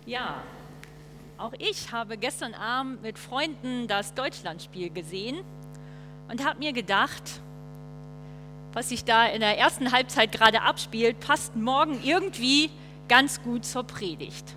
Ja, auch ich habe gestern Abend mit Freunden das Deutschlandspiel gesehen und habe mir gedacht, was sich da in der ersten Halbzeit gerade abspielt, passt morgen irgendwie ganz gut zur Predigt.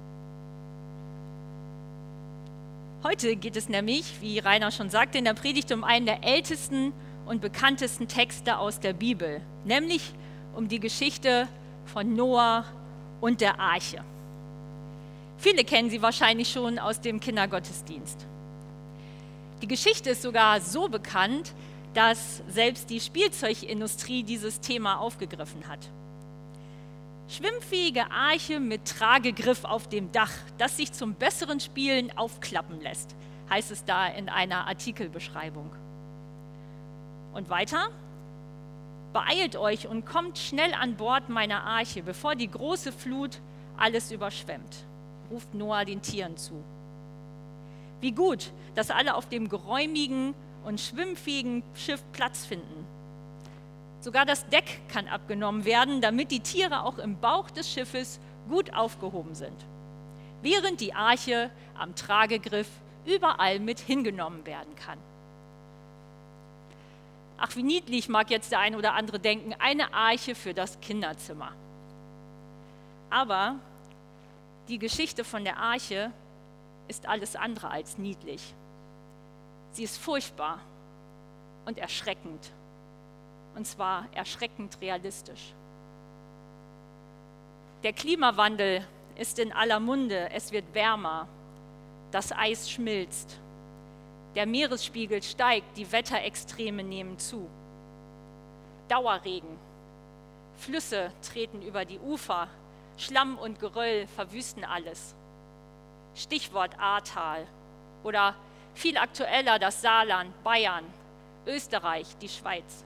Heute geht es nämlich, wie Rainer schon sagte, in der Predigt um einen der ältesten und bekanntesten Texte aus der Bibel, nämlich um die Geschichte von Noah und der Arche. Viele kennen sie wahrscheinlich schon aus dem Kindergottesdienst. Die Geschichte ist sogar so bekannt, dass selbst die Spielzeugindustrie dieses Thema aufgegriffen hat. Schwimmfähige Arche mit Tragegriff auf dem Dach, das sich zum besseren Spielen aufklappen lässt, heißt es da in einer Artikelbeschreibung. Und weiter: Beeilt euch und kommt schnell an Bord meiner Arche, bevor die große Flut alles überschwemmt, ruft Noah den Tieren zu. Wie gut, dass alle auf dem geräumigen und schwimmfähigen Schiff Platz finden. Sogar das Deck kann abgenommen werden, damit die Tiere auch im Bauch des Schiffes gut aufgehoben sind, während die Arche am Tragegriff überall mit hingenommen werden kann. Ach, wie niedlich, mag jetzt der eine oder andere denken, eine Arche für das Kinderzimmer. Aber die Geschichte von der Arche ist alles andere als niedlich. Sie ist furchtbar und erschreckend. Und zwar erschreckend realistisch. Der Klimawandel ist in aller Munde, es wird wärmer, das Eis schmilzt, der Meeresspiegel steigt, die Wetterextreme nehmen zu. Dauerregen, Flüsse treten über die Ufer, Schlamm und Geröll verwüsten alles. Stichwort Ahrtal oder viel aktueller das Saarland, Bayern, Österreich, die Schweiz.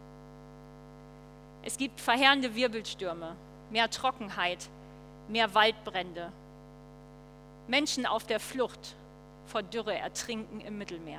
Es gibt verheerende Wirbelstürme, mehr Trockenheit, mehr Waldbrände. Menschen auf der Flucht vor Dürre ertrinken im Mittelmeer.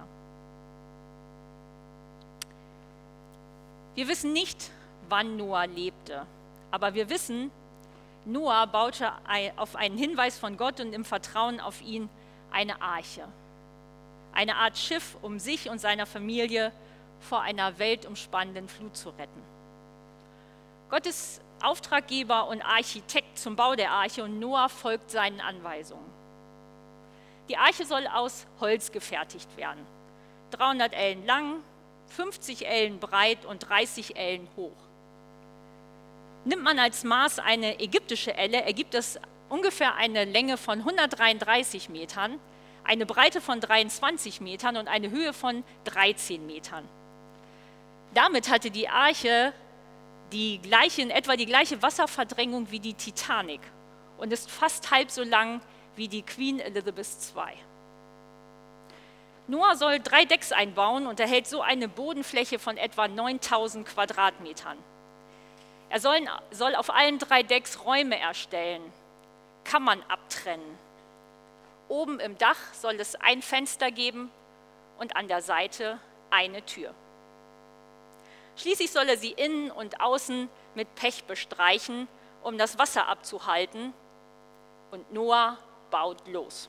Wir wissen nicht, wann Noah lebte, aber wir wissen, Noah baute auf einen Hinweis von Gott und im Vertrauen auf ihn eine Arche. Eine Art Schiff, um sich und seiner Familie vor einer weltumspannenden Flut zu retten. Gott ist Auftraggeber und Architekt zum Bau der Arche und Noah folgt seinen Anweisungen. Die Arche soll aus Holz gefertigt werden. 300 Ellen lang, 50 Ellen breit und 30 Ellen hoch. Nimmt man als Maß eine ägyptische Elle, ergibt es ungefähr eine Länge von 133 Metern, eine Breite von 23 Metern und eine Höhe von 13 Metern. Damit hatte die Arche in etwa die gleiche Wasserverdrängung wie die Titanic und ist fast halb so lang wie die Queen Elizabeth II. Noah soll 3 Decks einbauen und erhält so eine Bodenfläche von etwa 9000 Quadratmetern. Er soll auf allen 3 Decks Räume erstellen, Kammern abtrennen. Oben im Dach soll es ein Fenster geben und an der Seite eine Tür. Schließlich soll er sie innen und außen mit Pech bestreichen, um das Wasser abzuhalten. Und Noah baut los.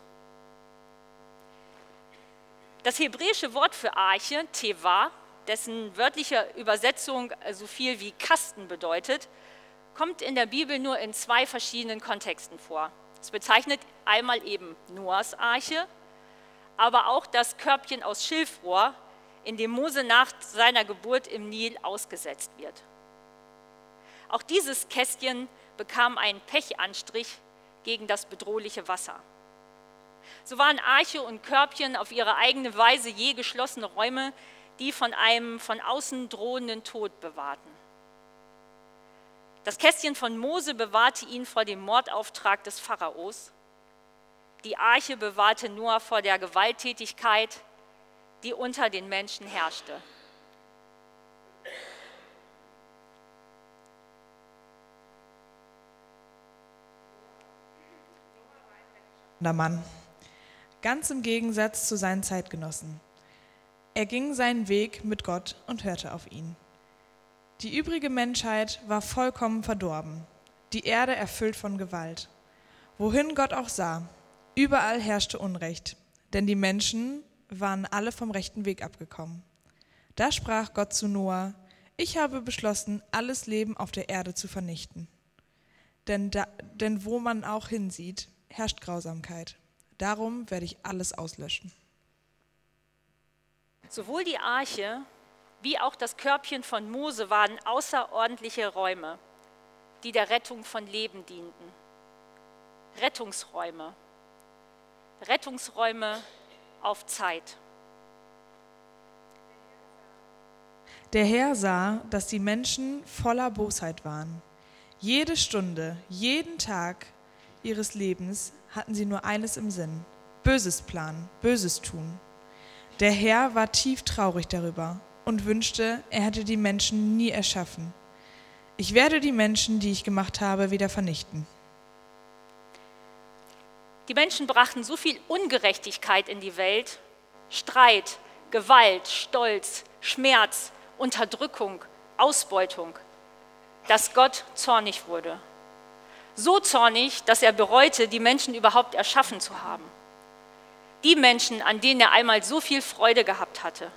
Das hebräische Wort für Arche, Teva, dessen wörtliche Übersetzung so viel wie Kasten bedeutet, kommt in der Bibel nur in 2 verschiedenen Kontexten vor. Es bezeichnet einmal eben Noahs Arche, aber auch das Körbchen aus Schilfrohr, in dem Mose nach seiner Geburt im Nil ausgesetzt wird. Auch dieses Kästchen bekam einen Pechanstrich gegen das bedrohliche Wasser. So waren Arche und Körbchen auf ihre eigene Weise je geschlossene Räume, die von einem von außen drohenden Tod bewahrten. Das Kästchen von Mose bewahrte ihn vor dem Mordauftrag des Pharaos. Die Arche bewahrte Noah vor der Gewalttätigkeit, die unter den Menschen herrschte. Der Mann, ganz im Gegensatz zu seinen Zeitgenossen. Er ging seinen Weg mit Gott und hörte auf ihn. Die übrige Menschheit war vollkommen verdorben, die Erde erfüllt von Gewalt. Wohin Gott auch sah, überall herrschte Unrecht, denn die Menschen waren alle vom rechten Weg abgekommen. Da sprach Gott zu Noah: Ich habe beschlossen, alles Leben auf der Erde zu vernichten. Denn wo man auch hinsieht, herrscht Grausamkeit. Darum werde ich alles auslöschen. Sowohl die Arche wie auch das Körbchen von Mose waren außerordentliche Räume, die der Rettung von Leben dienten. Rettungsräume. Rettungsräume auf Zeit. Der Herr sah, dass die Menschen voller Bosheit waren. Jede Stunde, jeden Tag ihres Lebens hatten sie nur eines im Sinn: Böses planen, Böses tun. Der Herr war tief traurig darüber und wünschte, er hätte die Menschen nie erschaffen. Ich werde die Menschen, die ich gemacht habe, wieder vernichten. Die Menschen brachten so viel Ungerechtigkeit in die Welt: Streit, Gewalt, Stolz, Schmerz, Unterdrückung, Ausbeutung, dass Gott zornig wurde. So zornig, dass er bereute, die Menschen überhaupt erschaffen zu haben. Die Menschen, an denen er einmal so viel Freude gehabt hatte.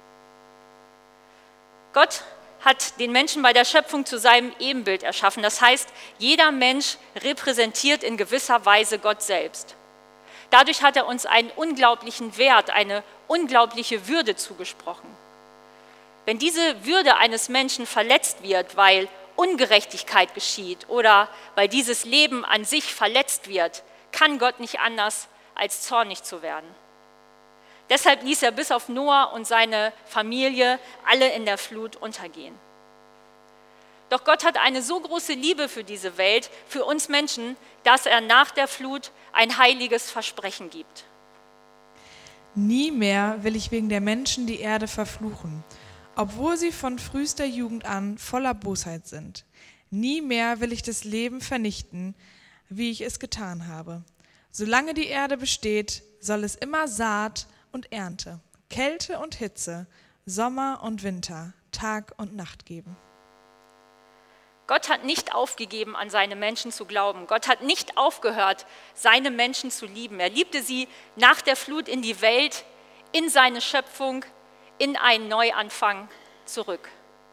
Gott hat den Menschen bei der Schöpfung zu seinem Ebenbild erschaffen. Das heißt, jeder Mensch repräsentiert in gewisser Weise Gott selbst. Dadurch hat er uns einen unglaublichen Wert, eine unglaubliche Würde zugesprochen. Wenn diese Würde eines Menschen verletzt wird, weil Ungerechtigkeit geschieht oder weil dieses Leben an sich verletzt wird, kann Gott nicht anders, als zornig zu werden. Deshalb ließ er bis auf Noah und seine Familie alle in der Flut untergehen. Doch Gott hat eine so große Liebe für diese Welt, für uns Menschen, dass er nach der Flut ein heiliges Versprechen gibt. Nie mehr will ich wegen der Menschen die Erde verfluchen, obwohl sie von frühester Jugend an voller Bosheit sind. Nie mehr will ich das Leben vernichten, wie ich es getan habe. Solange die Erde besteht, soll es immer Saat und Ernte, Kälte und Hitze, Sommer und Winter, Tag und Nacht geben. Gott hat nicht aufgegeben, an seine Menschen zu glauben. Gott hat nicht aufgehört, seine Menschen zu lieben. Er liebte sie nach der Flut in die Welt, in seine Schöpfung, in einen Neuanfang zurück.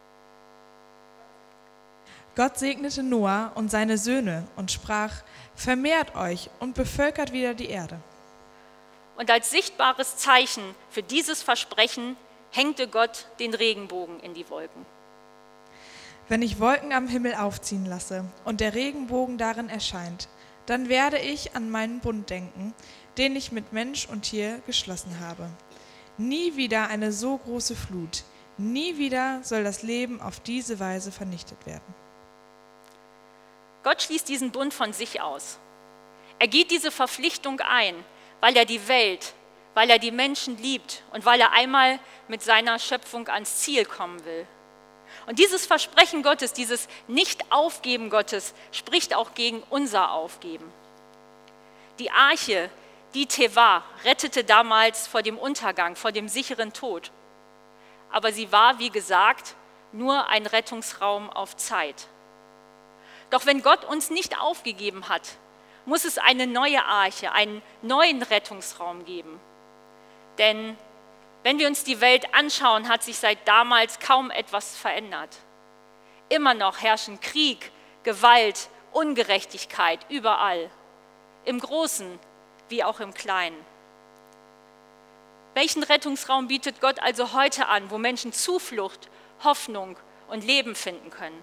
Gott segnete Noah und seine Söhne und sprach: Vermehrt euch und bevölkert wieder die Erde. Und als sichtbares Zeichen für dieses Versprechen hängte Gott den Regenbogen in die Wolken. Wenn ich Wolken am Himmel aufziehen lasse und der Regenbogen darin erscheint, dann werde ich an meinen Bund denken, den ich mit Mensch und Tier geschlossen habe. Nie wieder eine so große Flut, nie wieder soll das Leben auf diese Weise vernichtet werden. Gott schließt diesen Bund von sich aus. Er geht diese Verpflichtung ein, weil er die Welt, weil er die Menschen liebt und weil er einmal mit seiner Schöpfung ans Ziel kommen will. Und dieses Versprechen Gottes, dieses Nicht-Aufgeben Gottes, spricht auch gegen unser Aufgeben. Die Arche, die Teva, rettete damals vor dem Untergang, vor dem sicheren Tod. Aber sie war, wie gesagt, nur ein Rettungsraum auf Zeit. Doch wenn Gott uns nicht aufgegeben hat, muss es eine neue Arche, einen neuen Rettungsraum geben. Denn wenn wir uns die Welt anschauen, hat sich seit damals kaum etwas verändert. Immer noch herrschen Krieg, Gewalt, Ungerechtigkeit überall, im Großen wie auch im Kleinen. Welchen Rettungsraum bietet Gott also heute an, wo Menschen Zuflucht, Hoffnung und Leben finden können?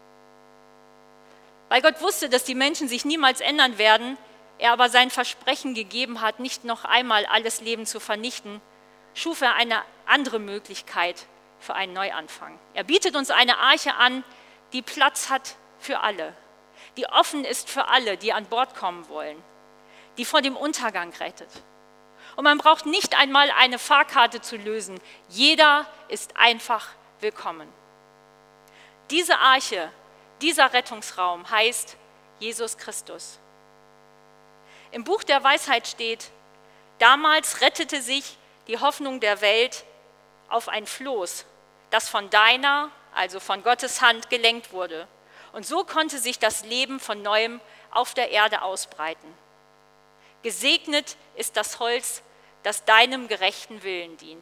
Weil Gott wusste, dass die Menschen sich niemals ändern werden, er aber sein Versprechen gegeben hat, nicht noch einmal alles Leben zu vernichten, schuf er eine andere Möglichkeit für einen Neuanfang. Er bietet uns eine Arche an, die Platz hat für alle, die offen ist für alle, die an Bord kommen wollen, die vor dem Untergang rettet. Und man braucht nicht einmal eine Fahrkarte zu lösen. Jeder ist einfach willkommen. Diese Arche, dieser Rettungsraum heißt Jesus Christus. Im Buch der Weisheit steht: Damals rettete sich die Hoffnung der Welt auf ein Floß, das von deiner, also von Gottes Hand gelenkt wurde. Und so konnte sich das Leben von neuem auf der Erde ausbreiten. Gesegnet ist das Holz, das deinem gerechten Willen dient.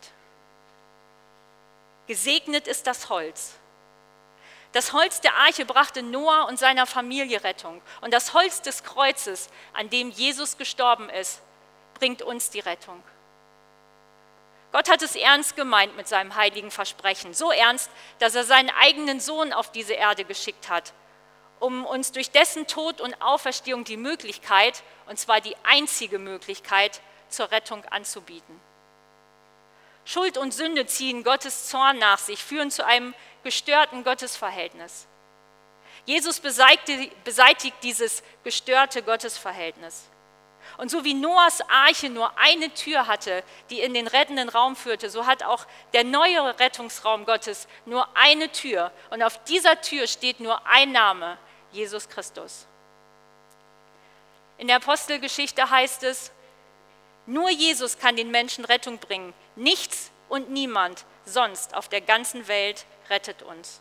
Gesegnet ist das Holz. Das Holz der Arche brachte Noah und seiner Familie Rettung. Und das Holz des Kreuzes, an dem Jesus gestorben ist, bringt uns die Rettung. Gott hat es ernst gemeint mit seinem heiligen Versprechen. So ernst, dass er seinen eigenen Sohn auf diese Erde geschickt hat, um uns durch dessen Tod und Auferstehung die Möglichkeit, und zwar die einzige Möglichkeit, zur Rettung anzubieten. Schuld und Sünde ziehen Gottes Zorn nach sich, führen zu einem gestörten Gottesverhältnis. Jesus beseitigt dieses gestörte Gottesverhältnis. Und so wie Noahs Arche nur eine Tür hatte, die in den rettenden Raum führte, so hat auch der neue Rettungsraum Gottes nur eine Tür. Und auf dieser Tür steht nur ein Name, Jesus Christus. In der Apostelgeschichte heißt es, nur Jesus kann den Menschen Rettung bringen. Nichts und niemand sonst auf der ganzen Welt rettet uns.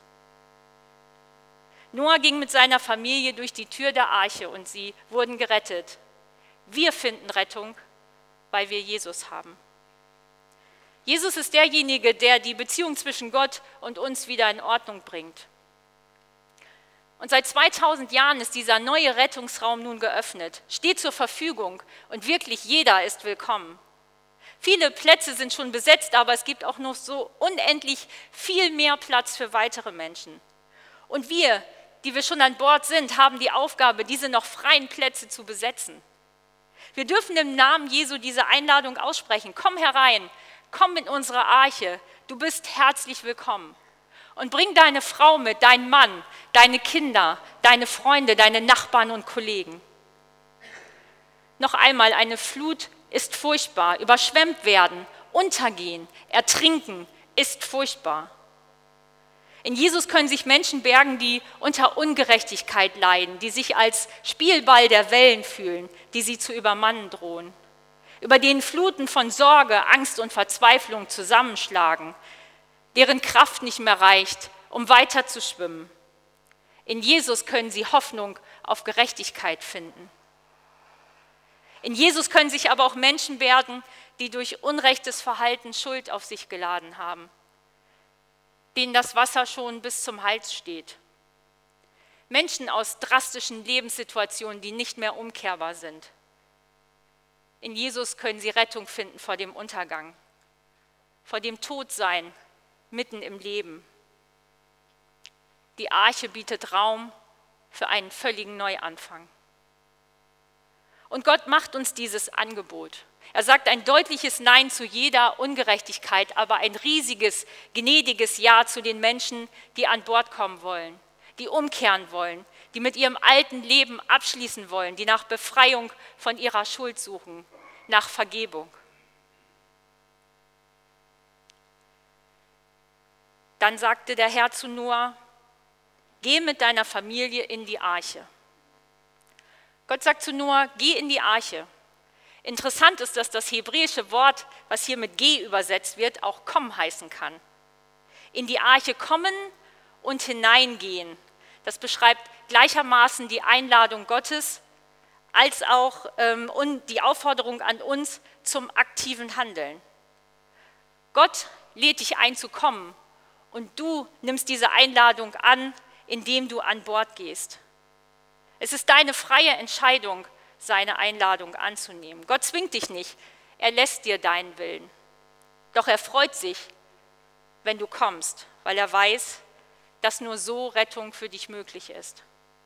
Noah ging mit seiner Familie durch die Tür der Arche und sie wurden gerettet. Wir finden Rettung, weil wir Jesus haben. Jesus ist derjenige, der die Beziehung zwischen Gott und uns wieder in Ordnung bringt. Und seit 2000 Jahren ist dieser neue Rettungsraum nun geöffnet, steht zur Verfügung und wirklich jeder ist willkommen. Viele Plätze sind schon besetzt, aber es gibt auch noch so unendlich viel mehr Platz für weitere Menschen. Und wir, die wir schon an Bord sind, haben die Aufgabe, diese noch freien Plätze zu besetzen. Wir dürfen im Namen Jesu diese Einladung aussprechen. Komm herein, komm in unsere Arche, du bist herzlich willkommen. Und bring deine Frau mit, deinen Mann, deine Kinder, deine Freunde, deine Nachbarn und Kollegen. Noch einmal, eine Flut ist furchtbar. Überschwemmt werden, untergehen, ertrinken ist furchtbar. In Jesus können sich Menschen bergen, die unter Ungerechtigkeit leiden, die sich als Spielball der Wellen fühlen, die sie zu übermannen drohen, über denen Fluten von Sorge, Angst und Verzweiflung zusammenschlagen, deren Kraft nicht mehr reicht, um weiter zu schwimmen. In Jesus können sie Hoffnung auf Gerechtigkeit finden. In Jesus können sich aber auch Menschen bergen, die durch unrechtes Verhalten Schuld auf sich geladen haben, denen das Wasser schon bis zum Hals steht. Menschen aus drastischen Lebenssituationen, die nicht mehr umkehrbar sind. In Jesus können sie Rettung finden vor dem Untergang, vor dem Todsein mitten im Leben. Die Arche bietet Raum für einen völligen Neuanfang. Und Gott macht uns dieses Angebot. Er sagt ein deutliches Nein zu jeder Ungerechtigkeit, aber ein riesiges, gnädiges Ja zu den Menschen, die an Bord kommen wollen, die umkehren wollen, die mit ihrem alten Leben abschließen wollen, die nach Befreiung von ihrer Schuld suchen, nach Vergebung. Dann sagte der Herr zu Noah, geh mit deiner Familie in die Arche. Gott sagt zu Noah, geh in die Arche. Interessant ist, dass das hebräische Wort, was hier mit geh übersetzt wird, auch komm heißen kann. In die Arche kommen und hineingehen. Das beschreibt gleichermaßen die Einladung Gottes, als auch die Aufforderung an uns zum aktiven Handeln. Gott lädt dich ein zu kommen und du nimmst diese Einladung an, indem du an Bord gehst. Es ist deine freie Entscheidung, seine Einladung anzunehmen. Gott zwingt dich nicht, er lässt dir deinen Willen. Doch er freut sich, wenn du kommst, weil er weiß, dass nur so Rettung für dich möglich ist.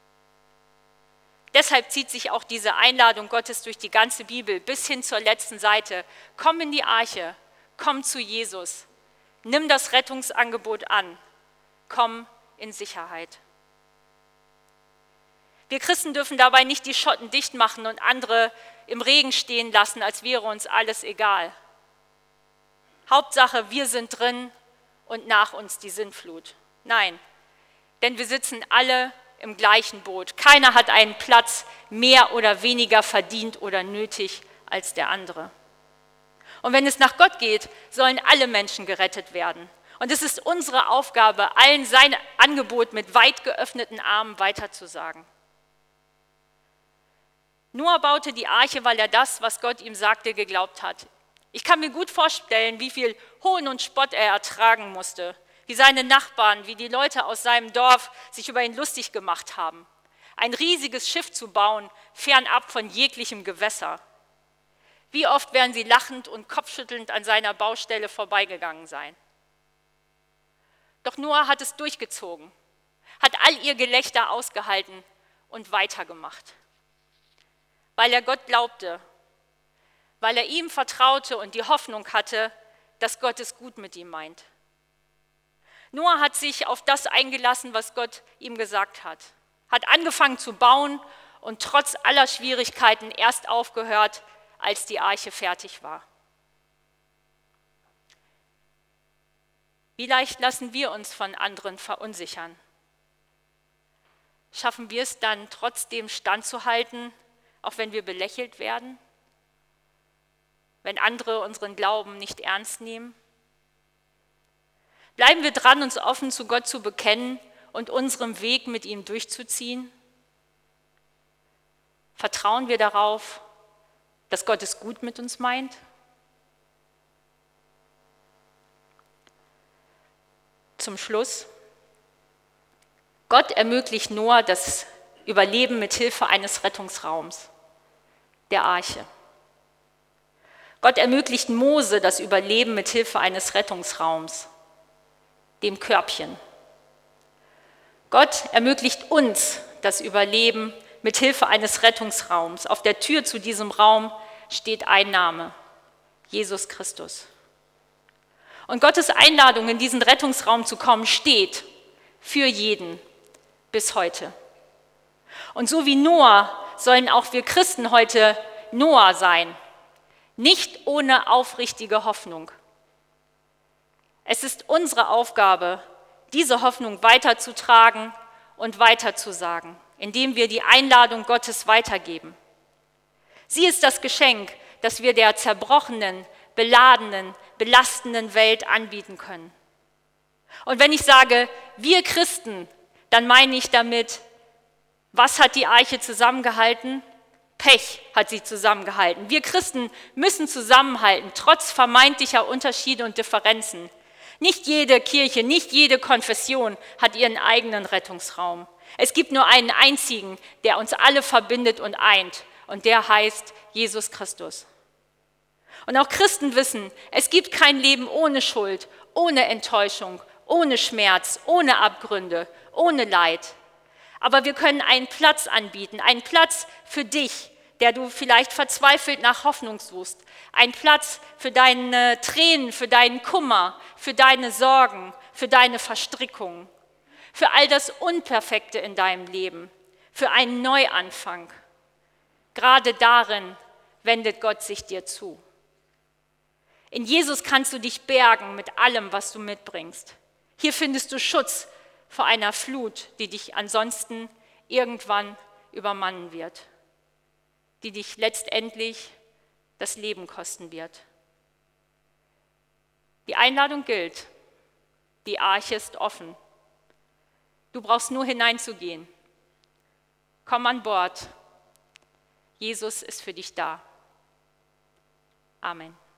Deshalb zieht sich auch diese Einladung Gottes durch die ganze Bibel bis hin zur letzten Seite. Komm in die Arche, komm zu Jesus, nimm das Rettungsangebot an, komm in Sicherheit. Wir Christen dürfen dabei nicht die Schotten dicht machen und andere im Regen stehen lassen, als wäre uns alles egal. Hauptsache, wir sind drin und nach uns die Sintflut. Nein, denn wir sitzen alle im gleichen Boot. Keiner hat einen Platz mehr oder weniger verdient oder nötig als der andere. Und wenn es nach Gott geht, sollen alle Menschen gerettet werden. Und es ist unsere Aufgabe, allen sein Angebot mit weit geöffneten Armen weiterzusagen. Noah baute die Arche, weil er das, was Gott ihm sagte, geglaubt hat. Ich kann mir gut vorstellen, wie viel Hohn und Spott er ertragen musste, wie seine Nachbarn, wie die Leute aus seinem Dorf sich über ihn lustig gemacht haben. Ein riesiges Schiff zu bauen, fernab von jeglichem Gewässer. Wie oft werden sie lachend und kopfschüttelnd an seiner Baustelle vorbeigegangen sein. Doch Noah hat es durchgezogen, hat all ihr Gelächter ausgehalten und weitergemacht. Weil er Gott glaubte, weil er ihm vertraute und die Hoffnung hatte, dass Gott es gut mit ihm meint. Noah hat sich auf das eingelassen, was Gott ihm gesagt hat, hat angefangen zu bauen und trotz aller Schwierigkeiten erst aufgehört, als die Arche fertig war. Wie leicht lassen wir uns von anderen verunsichern? Schaffen wir es dann trotzdem standzuhalten, auch wenn wir belächelt werden? Wenn andere unseren Glauben nicht ernst nehmen? Bleiben wir dran, uns offen zu Gott zu bekennen und unserem Weg mit ihm durchzuziehen? Vertrauen wir darauf, dass Gott es gut mit uns meint? Zum Schluss: Gott ermöglicht Noah das Überleben mit Hilfe eines Rettungsraums, der Arche. Gott ermöglicht Mose das Überleben mit Hilfe eines Rettungsraums, dem Körbchen. Gott ermöglicht uns das Überleben mit Hilfe eines Rettungsraums. Auf der Tür zu diesem Raum steht ein Name: Jesus Christus. Und Gottes Einladung, in diesen Rettungsraum zu kommen, steht für jeden bis heute. Und so wie Noah sollen auch wir Christen heute Noah sein, nicht ohne aufrichtige Hoffnung. Es ist unsere Aufgabe, diese Hoffnung weiterzutragen und weiterzusagen, indem wir die Einladung Gottes weitergeben. Sie ist das Geschenk, das wir der zerbrochenen, beladenen, belastenden Welt anbieten können. Und wenn ich sage, wir Christen, dann meine ich damit, was hat die Arche zusammengehalten? Pech hat sie zusammengehalten. Wir Christen müssen zusammenhalten, trotz vermeintlicher Unterschiede und Differenzen. Nicht jede Kirche, nicht jede Konfession hat ihren eigenen Rettungsraum. Es gibt nur einen einzigen, der uns alle verbindet und eint, und der heißt Jesus Christus. Und auch Christen wissen, es gibt kein Leben ohne Schuld, ohne Enttäuschung, ohne Schmerz, ohne Abgründe, ohne Leid. Aber wir können einen Platz anbieten, einen Platz für dich, der du vielleicht verzweifelt nach Hoffnung suchst. Ein Platz für deine Tränen, für deinen Kummer, für deine Sorgen, für deine Verstrickungen, für all das Unperfekte in deinem Leben, für einen Neuanfang. Gerade darin wendet Gott sich dir zu. In Jesus kannst du dich bergen mit allem, was du mitbringst. Hier findest du Schutz vor einer Flut, die dich ansonsten irgendwann übermannen wird, die dich letztendlich das Leben kosten wird. Die Einladung gilt, die Arche ist offen. Du brauchst nur hineinzugehen. Komm an Bord. Jesus ist für dich da. Amen.